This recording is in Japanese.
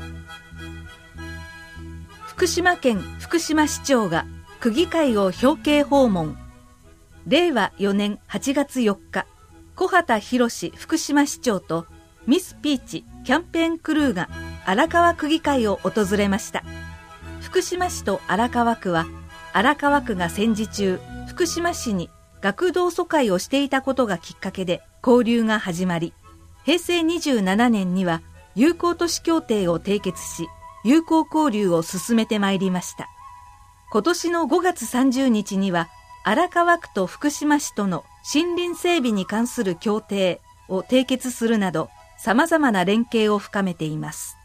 福島県福島市長が区議会を表敬訪問。令和4年8月4日、小畑博福島市長とミスピーチキャンペーンクルーが荒川区議会を訪れました。福島市と荒川区は、荒川区が戦時中、福島市に学童疎開をしていたことがきっかけで交流が始まり、平成27年には友好都市協定を締結し、友好交流を進めてまいりました。今年の5月30日には、荒川区と福島市との森林整備に関する協定を締結するなど、様々な連携を深めています。